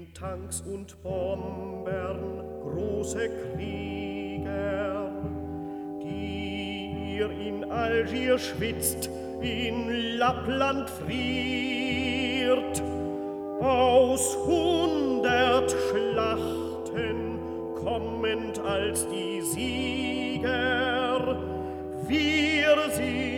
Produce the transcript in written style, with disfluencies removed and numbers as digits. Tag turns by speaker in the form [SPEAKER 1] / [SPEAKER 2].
[SPEAKER 1] Tanks und Bombern große Krieger, die ihr in Algier schwitzt, in Lappland friert. Aus 100 Schlachten kommend als die Sieger, wir sind